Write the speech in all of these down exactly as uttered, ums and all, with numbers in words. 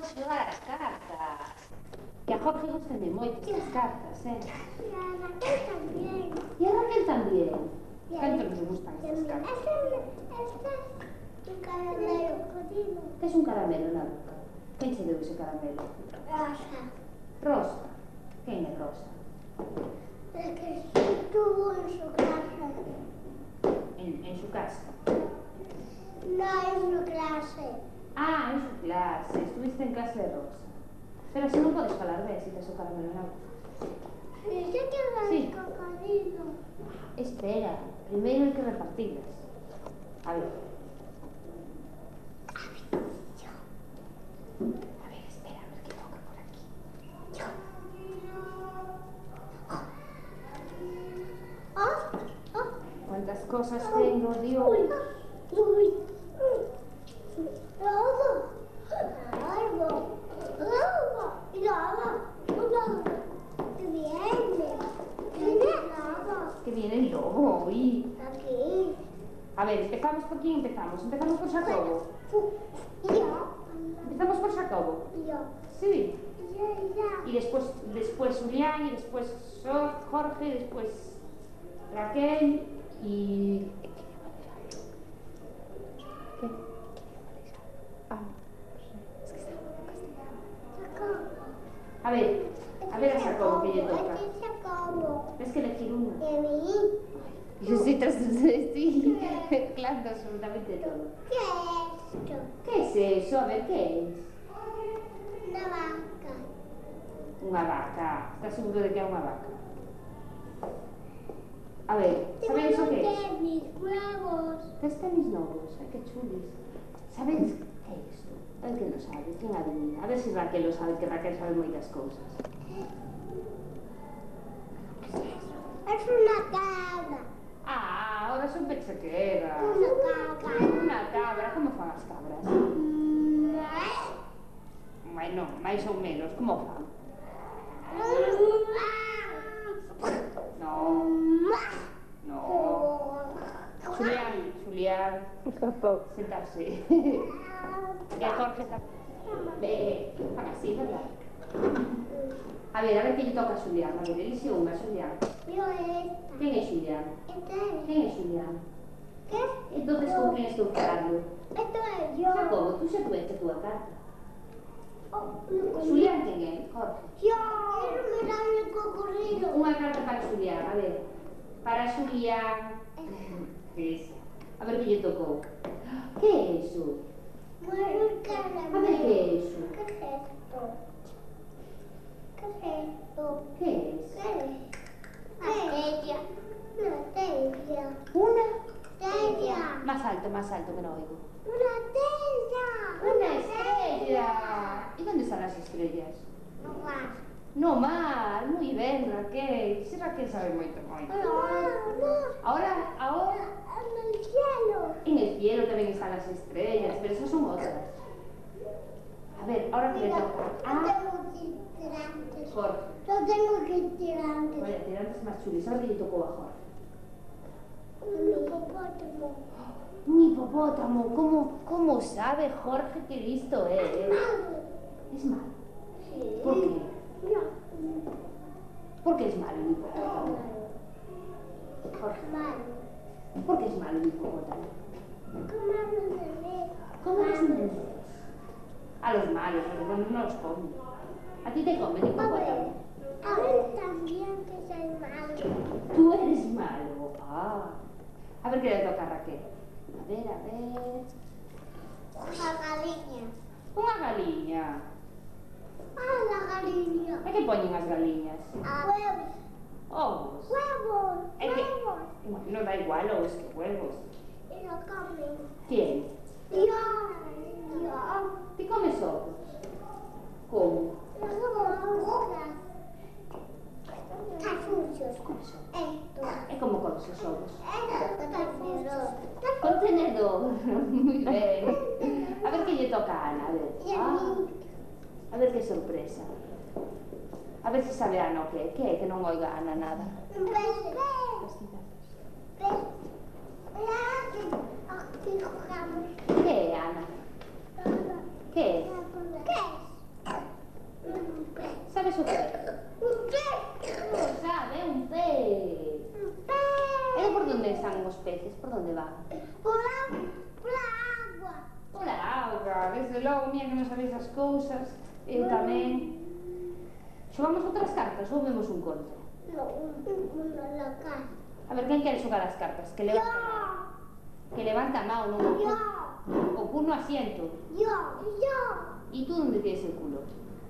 xogar as cartas. Que a Jorge gustan de moito as cartas, eh? E a Raquel tamén. E a Raquel tamén. Canto nos gustan estas cartas? Este é un caramelo codino. Tes un caramelo na boca. Quen che deu ese caramelo? Rosa. Rosa. Quen é Rosa? É que estuvo en su casa. En, en su casa. No en su clase. Ah, en su clase. Estuviste en clase de Rosa. Pero si non podes falar ben, si tes o caramelo na boca. Sí, sé que va Sí. el cocodrilo. Espera, primeiro hai que repartirlas. A ver. A ver, espera, a ver que toca por aquí. Oh, oh. Cuántas cosas tengo, Dios. Uy, uy. Lobo. Árbol. Lobo. Y lobo. Un lobo. Que viene. Viene el lobo. Que viene el lobo, uy. Aquí. A ver, empezamos por quién empezamos. Empezamos por Jacobo. Y yo. Empezamos por Jacobo. Y yo. Sí. Y yo, y yo. Y después, después Julián, y después So- Jorge, y después Raquel y... ¿Qué? Ah, es que está Jacobo. A ver, a ver a Jacobo que le toca. Este es Jacobo. Tienes que elegir uno. De mí. Yo estoy tras estoy mezclando absolutamente todo. ¿Qué es esto? ¿Qué es eso? A ver, ¿qué es? Una vaca. Unha vaca. ¿Estás seguro de que é unha vaca? A ver, ¿sabéis o que é? Tengo mis huevos. Tes tenis novos, ai que chulis. ¿Sabéis que é isto? El que non sabe, quen adivina? A ver se si Raquel lo sabe, que Raquel sabe moitas cousas. Es una cabra. Ah, ahora son pensé que era. Una cabra. Unha cabra, como fan as cabras? Bueno, máis ou menos, como fan? No, no. Julián, Julián. Sentarse. Que Jorge está... Ve, fan así, verdad? A ver, a ver que lle toca a Julián. A ver, elixe unha, Julián. Yo esta. Quen é Julián? Esta es. Quen é Julián? ¿Qué? Entonces, con quen estou falando? Esto es yo. Jacobo, tú xa tuveste a túa carta. Oh, no, Julián quen é? Jorge. yo. Quiero mirar el cocodrilo. Unha carta para Julián, a ver. Para Julián. Esa. A ver que lle tocou. Que é iso? Muero el A caramelo. ver que é iso? ¿Qué es esto? ¿Qué es esto? Que é iso? ¿Qué es? Una tella. Una tella. Una. Tella. Más alto, más alto, que no oigo. Una tella. Una estrella. ¿Y dónde están las estrellas? No más. No mal, muy ben, Raquel. Si Raquel sabe moito, moito. No, no. Ahora, ahora, En el cielo. en el cielo también están las estrellas, pero esas son otras. A ver, ahora que le Mira, toca. yo Ah, tengo que ir tirantes. Jorge. Yo tengo que ir tirantes. Vaya, tirantes más chulis. Ahora que le tocó a Jorge. Un hipopótamo. Un hipopótamo. ¿Cómo, cómo sabe Jorge que listo es? Malo. Es malo. Sí. ¿Por qué? Mira. ¿Por qué es malo el hipopótamo? Jorge. Malo. ¿Por qué es malo el hipopótamo? ¿Cómo hablan de mí? ¿Cómo los niños? A los malos, a los buenos no los comen. ¿A ti te comen el A ver. hipopótamo? A ver también que soy malo. Tú eres malo. Ah. A ver qué le toca a Raquel. A ver, a ver. Una galiña. Unha galiña. Ah, la galiña. E que poñen as galiñas? Huevos. Ovos. Huevos. É que... Huevos. Bueno, non da igual ovos que huevos. Y lo comen. ¿Quién? Yo. Yo. ¿Te comes ovos? ¿Cómo? Está sucios. Comes ovos. Esto. É como comes os ovos? Esto está sucio. Con tenedor. Muy ben. A ver que lle toca a Ana, a ver. Y a Ah, mí. a ver que sorpresa. A ver se sabe Ana o que é. Que é que non oiga a Ana nada. Ves, ves. Ves. Mira aquí. Aquí jugamos. Que é, Ana? Que é? ¿Qué es? desde logo, mira que non sabéis as cousas. Eu tamén. Xogamos outras cartas ou vemos un conto? No, una la casa. A ver, quen quere xogar as cartas? Que levanta a mão. Que levanta a mão, non o Yo, O cu no asiento. yo, yo. E tú onde tienes el culo?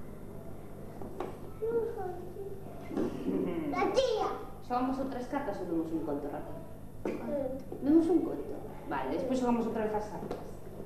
La tía. Xogamos outras cartas ou vemos un conto, Raquel? Vemos un conto. Vale, despois xogamos outra vez as cartas.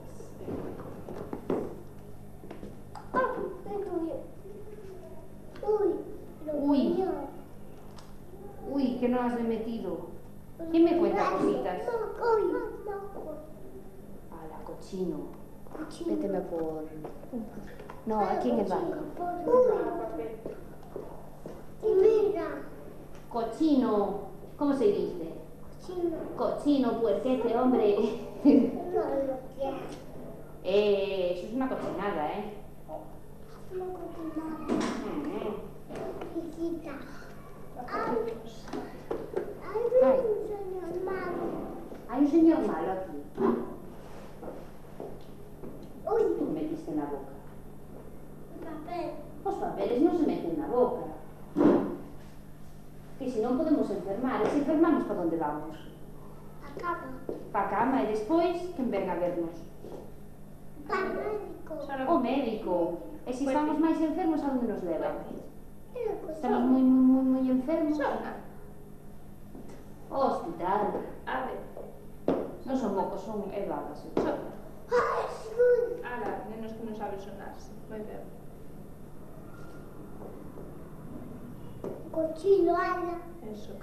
Ah, es tuyo. Uy, lo Uy. mío. Ui, que non has de metido. ¿Quién me cuenta cositas? Uy, no. Ala, cochino. Cuchillo. Méteme por... No, aquí en el banco. Uy. Y mira. Cochino. ¿Cómo se dice? Cuchillo. Cochino, puerquete, hombre. No lo quiero. Eh, eso es una cochinada, ¿eh? Una cochinada. Mm. Chiquita. Ay, Ay. hay un señor malo. Hay un señor malo aquí. Uy, Tú metiste en la boca. papel. Los papeles no se meten en la boca. Que si no podemos enfermar. E se enfermamos, ¿para dónde vamos? Acaba. Pa cama e despois, quen ven a vernos? Para el médico. O médico. E se estamos máis enfermos, a onde nos levan? Pero pues, Estamos moi, moi, moi, moi enfermos. Sona. O hospital. A ver. Non son mocos, son elevabas. Sona. Ay, sí. Ala, nenos que non saben sonarse. Moi ben. Cochino, Ana. Eso.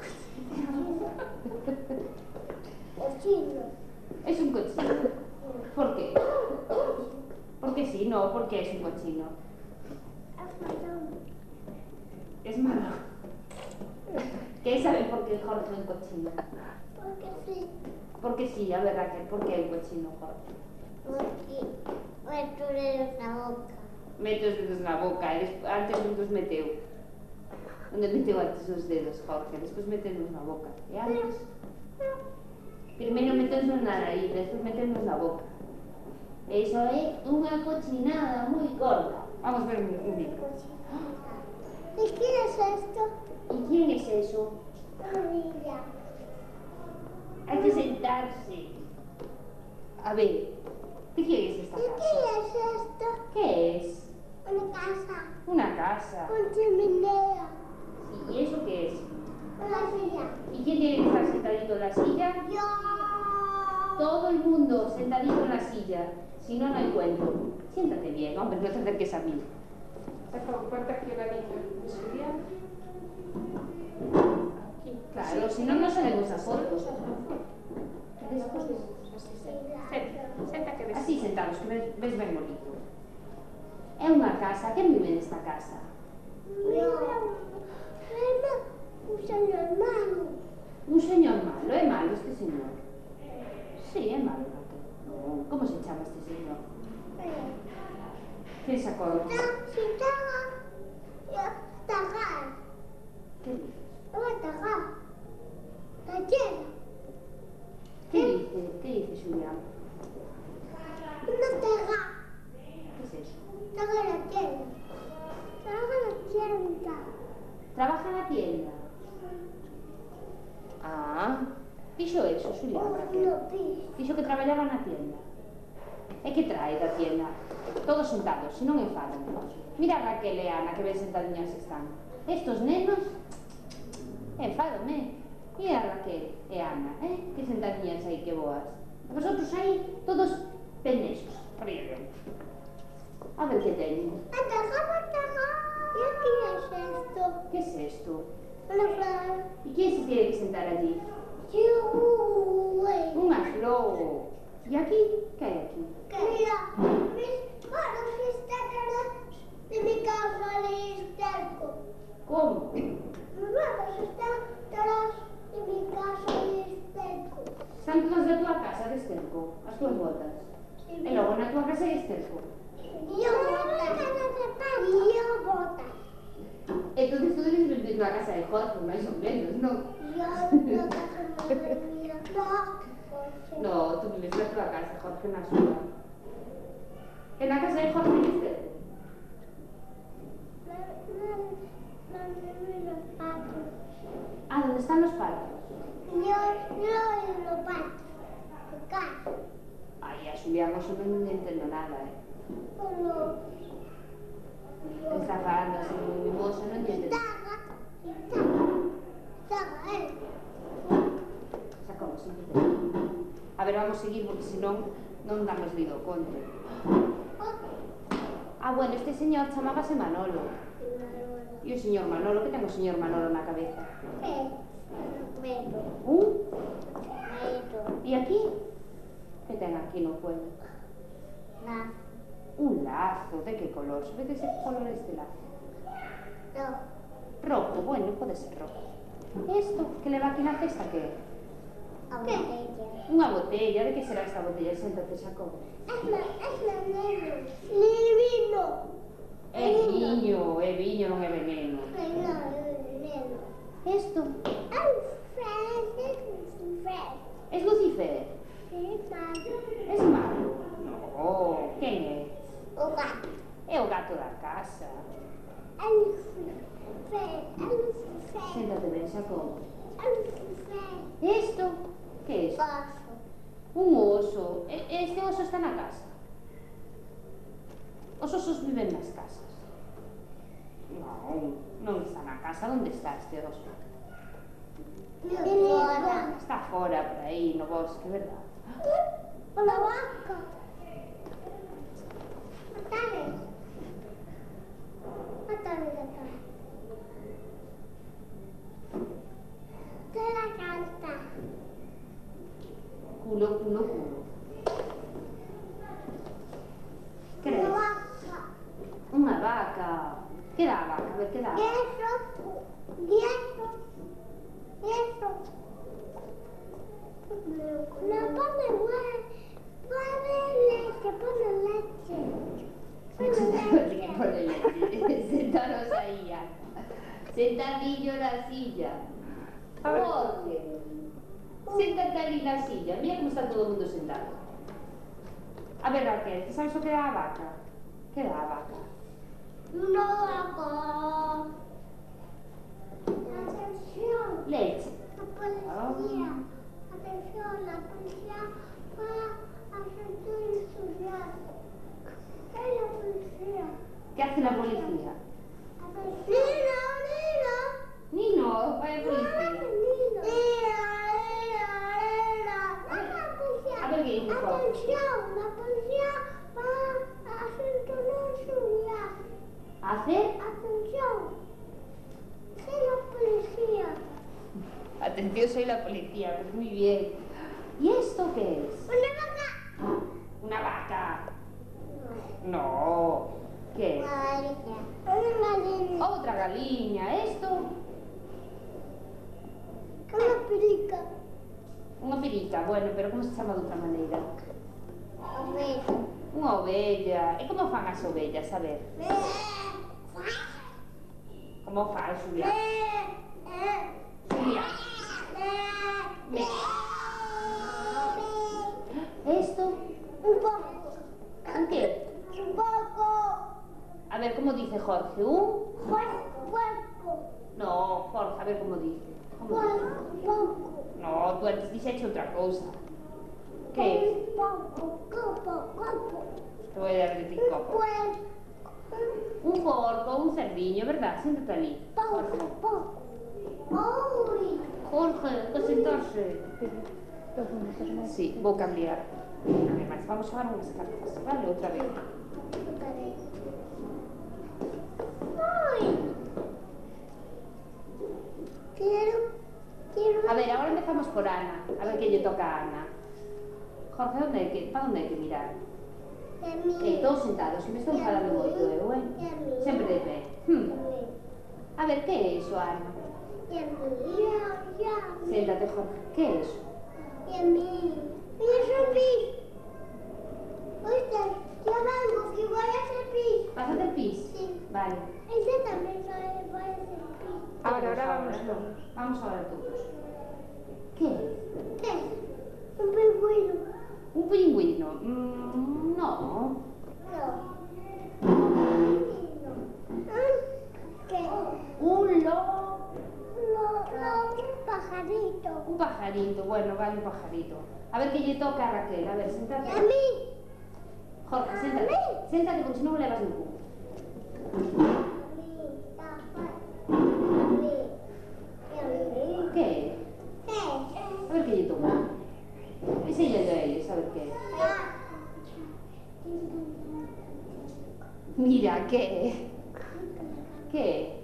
Cochino. Es un cochino. ¿Por qué? Porque sí, no, porque es un cochino. Es malo. ¿Qué sabe por qué Jorge es un cochino? Porque sí. Porque sí, a ver, Raquel, ¿por qué es un cochino, Jorge? Porque me tuve la boca. Mete os dedos na boca, e despois, antes onde os meteu. Onde meteu antes os dedos, Jorge, despois metenos na boca. E antes? Primeiro metenos na nariz, despois metenos na boca. Eso é unha cochinada moi gorda. Vamos ver un, un vídeo. ¿Y qué es esto? ¿Y quién es eso? María. Hay que sentarse. A ver, ¿de quién es esta ¿Y casa? qué es esto? ¿Qué es? Una casa. Una casa. Con chimenea. ¿Y eso qué es? Una silla. ¿Y quién tiene que estar sentadito en la silla? Yo. Todo el mundo sentadito en la silla. Si no, no hay cuento. Siéntate bien, hombre, no te acerques a mí. Cuenta aquí la niña. Sería aquí. Claro, si no, no salimos a fotos. Despois vemos, así senta. Senta, senta que ves. Así sentados, que ves, ves ben bonito. É unha casa. Quen vive nesta casa? Mira. Mira. Un señor malo. Un señor malo. É malo este señor? Sí, é malo, Raquel. No. Como se chama este señor? Quen sacou? Si taga. Yo tagar. Que dices? Yo tagar. La tierra. Que dice? Que dice, Xulián? Una taga. Que es eso? Taga la tierra. Taga la tierra. Trabaja na tienda. Ah, fixo eso, Xulián, Raquel. No piso. Fixo que traballaba na tienda. E que trae da tienda? Todos sentados, se non enfadan. Mira a Raquel e Ana, que ben sentadiñas están. Estos nenos, enfádome. Mira a Raquel e Ana, eh? Que sentadiñas aí, que boas. E vosotros aí, todos pendesos, ríen. A ver que teñen. Ataga, ataga. ¿Y qué es esto? Que es esto? Una flor. E quen se tiene que sentar allí? Yo, güey. Unha flor. E aquí? Que hai aquí? Mira, mis manos están atrás de mi casa de esterco. Como? Mis manos están atrás de mi casa de esterco. Están todas da tua casa de esterco, as tuas botas. E logo na tua casa hai esterco. Y yo botas. Y yo botas. Entonces tú debes vivir na casa de Jorge, máis ou menos, non? Yo no casa de mía. No. No, tú vives na tua casa, Jorge, na súa. E mimoso, non entendo nada, eh. Bueno. Está falando así moi mimoso, non entendo. Taga. Taga, eh. Sacamos, sin que A ver, vamos seguir, porque senón non damos lido ao conte. Ah, bueno, este señor chamábase Manolo. E o señor Manolo, que ten o señor Manolo na cabeza? Eh. Medo. Un? Medo. E aquí? Que ten aquí no pueblo? La. Un lazo, de que color? Sabedes de que color é este lazo? No. Rojo, bueno, pode ser rojo. Isto que leva aquí na cesta, que é? A botella. Unha botella, de que será esta botella? Séntate, Xacobo. Es la, es la negro. Divino. É viño, é viño, non é veneno. Ay, no, negro. Isto? I'm friends, it's friends. Es Lucifer? Sí, malo. Es malo? No, quen é? O gato. É o gato da casa. I'm friends, I'm friends. Séntate ben, Xacobo. I'm friends. Isto? Que é isto? Paso. Un oso. E- Este oso está na casa. Os osos viven nas casas. Non, non está na casa. Onde está este oso? Fora. Está fora, por aí, no bosque, verdad? La vaca. Matale. Matale, matale. Te la canta. Culo, culo, culo. Que La é? vaca. Unha vaca. Que dá a vaca? A ver, que dá? Queso. Queso. Queso. No pone huevo. Pone leche. Pone leche. Pone leche. Sentaros aí, Ana. Sentadillo na silla. Jorge. Séntate ali na silla. Mira como está todo o mundo sentado. A ver, Raquel, ti sabes o que dá a vaca? Que dá a vaca? No hago. Atención. Leche. La policía. Atención, la policía va a hacer todo estudiar. ¿Qué es la policía? Que hace la policía? Nina, Nina. Nino, vai a policía. Nina. Nina, Nina, Nina. La policía. A ver, ¿qué dice Jorge? Atención, la policía va a hacer todo estudiar. ¿Hacer? Atención. Soy la policía. Atención, soy la policía. Pues muy bien. ¿Y esto qué es? Una vaca. Una vaca. No. ¿Qué es? Una gallina. Otra galiña. ¿Esto? Una perica. Unha perica. Bueno, pero como se chama de outra maneira? Oveja. Unha ovella. E como fan as ovellas? A ver. Como fan, Xulia? Xulia. ¿Esto? Un poco. ¿Un qué? Un poco. A ver, ¿cómo dice Jorge? ¿Un? Puerco. No, Jorge, a ver cómo dice. ¿Cómo dice? Poco. No, tú antes dices otra cosa. ¿Qué es? Poco. Copo. Copo. Te voy a dar de ti Un copo. puerco. Un porco, un cerdiño, ¿verdad? Siéntate ali. Poco. Jorge. Poco. Uy. Jorge, que sentarse. Sí, vou cambiar. Además, vamos a dar unas cartas, ¿vale? Otra vez. Uy. Quiero. Quiero. A ver, ahora empezamos por Ana. A ver qué le toca a Ana. Jorge, ¿dónde hay que, ¿para dónde hay que mirar? De mí. Eh, todos sentados, que me estou enfadando moito, eh, bueno. Sempre de pé. Hmm. A ver, que é iso, Ana? Y a mí. Ya, ya. Séntate, Jorge. Que é iso? Y a mí. Y es un pis. Oíste, ya vengo, que voy a hacer pis. Vas a hacer pis? Sí. Vale. Ella también sabe, voy a hacer pis. Ahora, ahora Todos, vamos todos. Vamos ahora todos. ¿Qué es? ¿Qué? Un pingüino. ¿Un pingüino? Mm, no. No. Un pingüino. ¿Qué? Un lo... No, no, un pajarito. Un pajarito. Bueno, vale, un pajarito. A ver qué le toca a Raquel. A ver, Y siéntate. a mí. Jorge, siéntate. Siéntate porque si no me le vas el cubo. ¿Qué? A ver qué le toca. Enséñale a ellos, a ver qué. Mira, ¿qué? ¿Qué?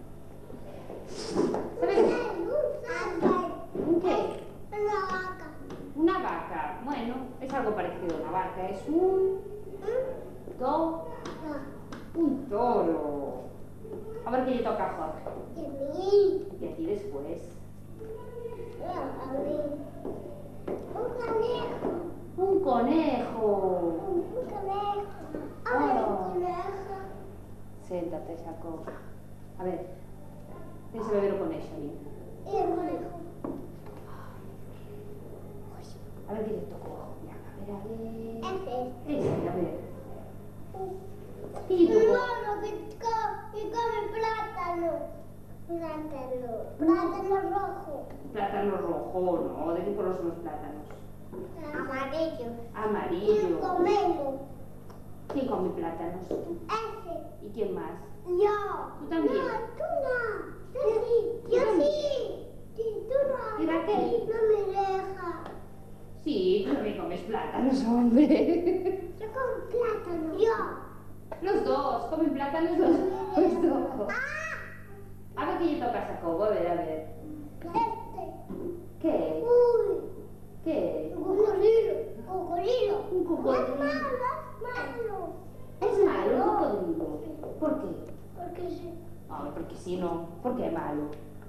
¿Sabes? ¿Un qué? Una vaca. Una vaca. Bueno, es algo parecido a una vaca. Es un... To... Un toro. A ver qué le toca a Jorge. Y a mí. Y a ti después. A mí. Un conejo. Un conejo. Un conejo. A ver, un conejo. Siéntate, Jacob. A ver. Ese bebé lo pones ahí. Y el conejo. A ver qué le tocó. A ver, a ver. Ese. Ese, a ver. ¿Qué le Un tocó? mono que, co- que come plátano. Plátano. Plátano rojo. Plátano rojo, ¿no? ¿De qué color son los plátanos? Amarillo. Y Amarillo. comemos. ¿Quién come plátanos? Ese. ¿Y quién más? Yo. ¿Tú también? No, tú no. Yo sí. ¿Tú Yo también? sí. Sí, tú no. ¿Y Raquel? No me deja. Sí, tú también comes plátanos, hombre. Yo como plátano. Yo. Los dos, comen plátanos los, los dos. A ver qué le toca a Jacobo, a ver, a ver. Este. ¿Qué? Uy. ¿Qué? Un cocodrilo. Cocodrilo. Un cocodrilo. Es malo, es malo. ¿Es malo el cocodrilo? ¿Por qué? Porque sí. Ay, porque si no. ¿Por qué es malo?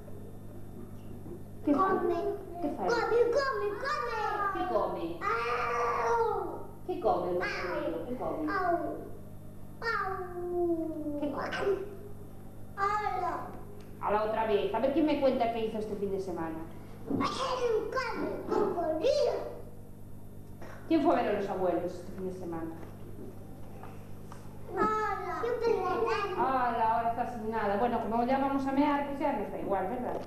¿Qué fa? Come. ¿Qué fa? Come, come, come. ¿Qué come? Au. ¿Qué come el cocodrilo? ¿Qué come? Au. Au. ¿Qué come? Hola. A la otra vez. A ver quién me cuenta qué hizo este fin de semana. Él come cocodrilo. ¿Quién fue a ver a los abuelos este fin de semana? Hola. Yo plátano. Ah, ahora está sin nada. Bueno, como ya vamos a mear, pues ya nos da igual, ¿verdad?